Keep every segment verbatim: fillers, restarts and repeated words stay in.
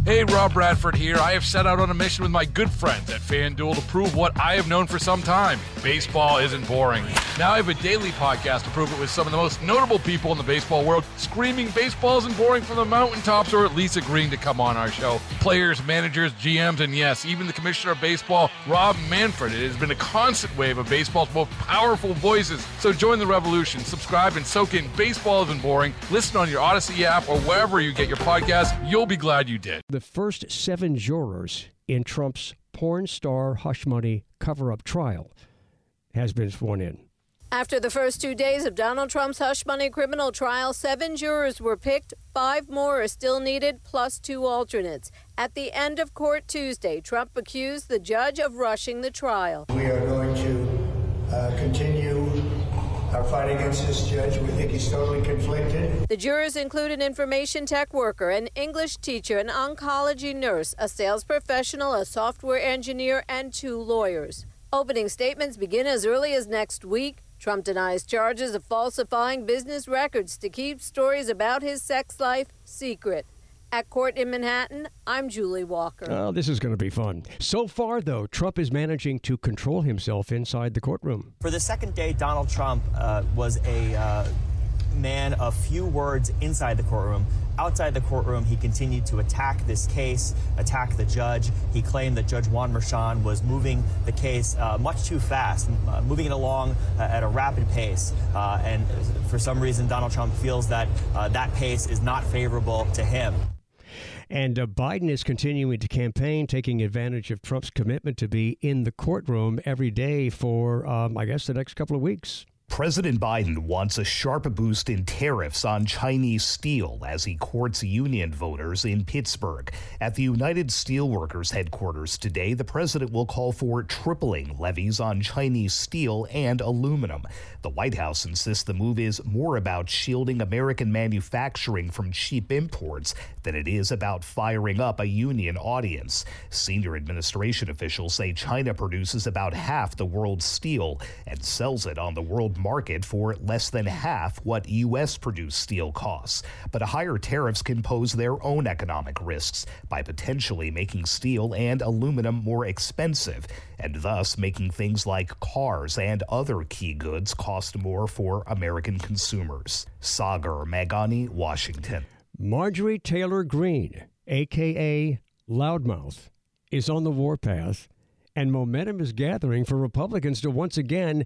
Hey, Rob Bradford here. I have set out on a mission with my good friends at FanDuel to prove what I have known for some time. Baseball isn't boring. Now I have a daily podcast to prove it with some of the most notable people in the baseball world, screaming baseball isn't boring from the mountaintops, or at least agreeing to come on our show. Players, managers, G Ms, and yes, even the commissioner of baseball, Rob Manfred. It has been a constant wave of baseball's most powerful voices. So join the revolution. Subscribe and soak in Baseball Isn't Boring. Listen on your Odyssey app or wherever you get your podcasts. You'll be glad you did. The first seven jurors in Trump's porn star hush money cover-up trial has been sworn in. After the first two days of Donald Trump's hush money criminal trial, seven jurors were picked. Five more are still needed, plus two alternates. At the end of court Tuesday, Trump accused the judge of rushing the trial. We are going to uh, continue our fight against this judge. We think he's totally conflicted. The jurors include an information tech worker, an English teacher, an oncology nurse, a sales professional, a software engineer, and two lawyers. Opening statements begin as early as next week. Trump denies charges of falsifying business records to keep stories about his sex life secret. At court in Manhattan, I'm Julie Walker. Oh, this is going to be fun. So far, though, Trump is managing to control himself inside the courtroom. For the second day, Donald Trump uh, was a uh, man of few words inside the courtroom. Outside the courtroom, he continued to attack this case, attack the judge. He claimed that Judge Juan Merchan was moving the case uh, much too fast, uh, moving it along uh, at a rapid pace. Uh, and for some reason, Donald Trump feels that uh, that pace is not favorable to him. And uh, Biden is continuing to campaign, taking advantage of Trump's commitment to be in the courtroom every day for, um, I guess, the next couple of weeks. President Biden wants a sharp boost in tariffs on Chinese steel as he courts union voters in Pittsburgh. At the United Steelworkers headquarters today, the president will call for tripling levies on Chinese steel and aluminum. The White House insists the move is more about shielding American manufacturing from cheap imports than it is about firing up a union audience. Senior administration officials say China produces about half the world's steel and sells it on the world market for less than half what U S-produced steel costs. But higher tariffs can pose their own economic risks by potentially making steel and aluminum more expensive, and thus making things like cars and other key goods cost more for American consumers. Sagar Meghani, Washington. Marjorie Taylor Greene, a k a. Loudmouth, is on the warpath, and momentum is gathering for Republicans to once again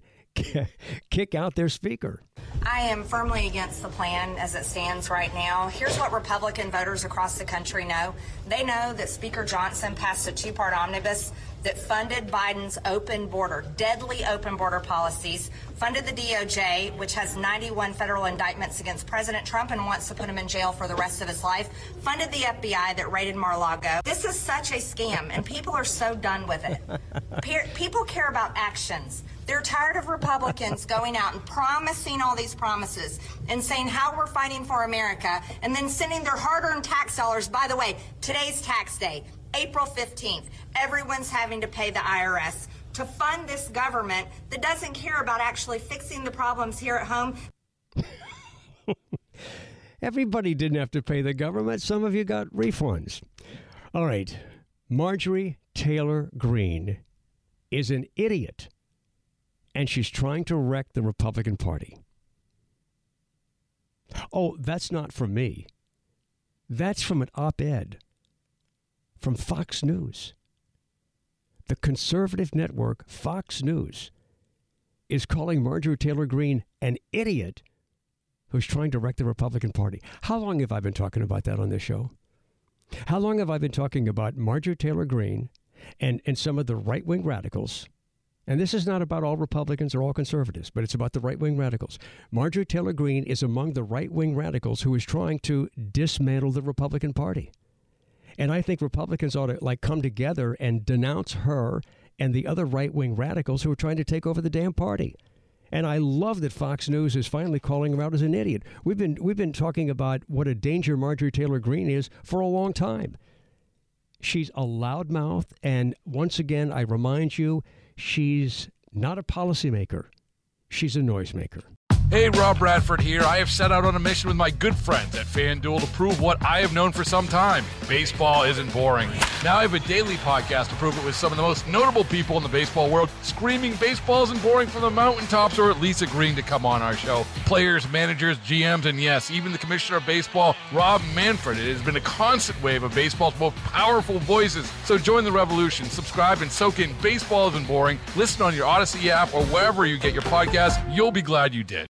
kick out their speaker. I am firmly against the plan as it stands right now. Here's what Republican voters across the country know. They know that Speaker Johnson passed a two-part omnibus that funded Biden's open border, deadly open border policies, funded the D O J, which has ninety-one federal indictments against President Trump and wants to put him in jail for the rest of his life, funded the F B I that raided Mar-a-Lago. This is such a scam, and people are so done with it. People care about actions. They're tired of Republicans going out and promising all these promises and saying how we're fighting for America and then sending their hard-earned tax dollars. By the way, today's tax day, April fifteenth. Everyone's having to pay the I R S to fund this government that doesn't care about actually fixing the problems here at home. Everybody didn't have to pay the government. Some of you got refunds. All right. Marjorie Taylor Greene is an idiot, and she's trying to wreck the Republican Party. Oh, that's not from me. That's from an op-ed from Fox News. The conservative network, Fox News, is calling Marjorie Taylor Greene an idiot who's trying to wreck the Republican Party. How long have I been talking about that on this show? How long have I been talking about Marjorie Taylor Greene and, and some of the right-wing radicals? And this is not about all Republicans or all conservatives, but it's about the right-wing radicals. Marjorie Taylor Greene is among the right-wing radicals who is trying to dismantle the Republican Party. And I think Republicans ought to like come together and denounce her and the other right-wing radicals who are trying to take over the damn party. And I love that Fox News is finally calling her out as an idiot. We've been we've been talking about what a danger Marjorie Taylor Greene is for a long time. She's a loudmouth, and once again, I remind you, she's not a policymaker. She's a noisemaker. Hey, Rob Bradford here. I have set out on a mission with my good friends at FanDuel to prove what I have known for some time. Baseball isn't boring. Now I have a daily podcast to prove it with some of the most notable people in the baseball world, screaming baseball isn't boring from the mountaintops, or at least agreeing to come on our show. Players, managers, G Ms, and yes, even the commissioner of baseball, Rob Manfred. It has been a constant wave of baseball's most powerful voices. So join the revolution. Subscribe and soak in Baseball Isn't Boring. Listen on your Odyssey app or wherever you get your podcasts. You'll be glad you did.